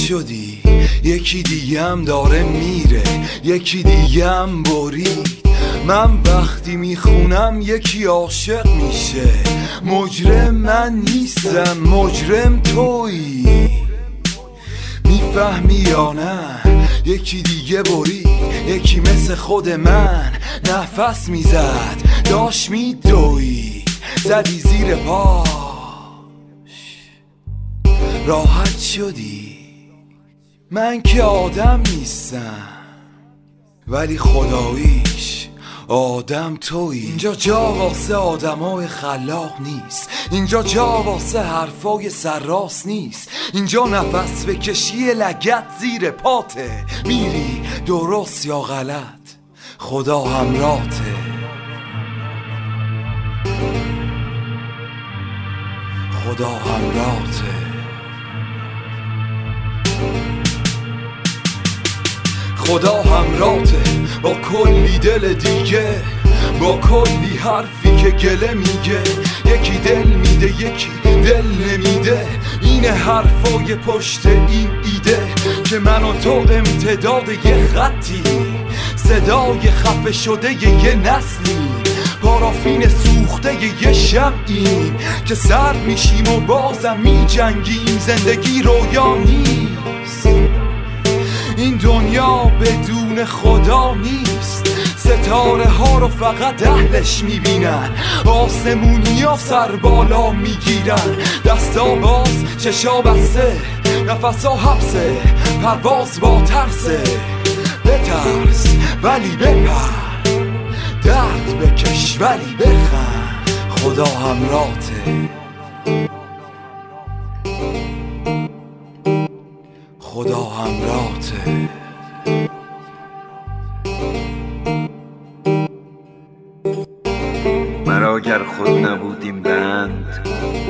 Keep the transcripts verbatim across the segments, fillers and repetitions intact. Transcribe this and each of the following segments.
شدی، یکی دیگم داره میره، یکی دیگم برید. من وقتی میخونم یکی عاشق میشه. مجرم من نیستم، مجرم تویی. میفهمی یا نه؟ یکی دیگه برید، یکی مثل خود من نفس میزد، داشت میدوید، زدی زیر پاش، راحت شدی. من که آدم نیستم ولی خداییش آدم تویی. اینجا جا واسه آدمای خلاق نیست، اینجا جا واسه حرفای سرراست نیست. اینجا نفس بکشی لگت زیر پاته، میری درست یا غلط خدا همراته. خدا همراته. خدا همراته با کلی دل دیگه، با کلی حرفی که گله میگه. یکی دل میده یکی دل نمیده، این حرفای پشت این ایده که من و تو امتداد یه خطی، صدای خفه شده یه نسلی، پارافین سوخته یه شمعیم که سرد میشیم و بازم میجنگیم. زندگی رویا نیست، این دنیا بدون خدا نیست. ستاره ها رو فقط اهلش میبینن، آسمونی ها سر بالا میگیرن. دستا باز چشا بسته، نفس ها حبسه، پرواز با ترسه. بترس ولی بپر، درد بکش ولی بخند. خدا همراته. خدا همراته. مرا گر خود نبودیم بند،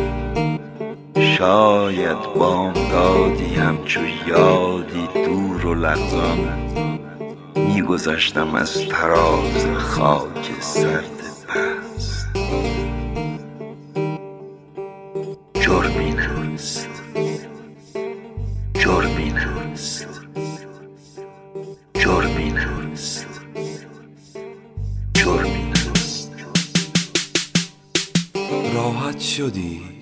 شاید بامدادی همچو یادی دور و لغزان میگذشتم از تراز خاک سرد پست. جرمی نیست، جرمی نیست، جرمی نیست، جرمی نیست. راحت شدی،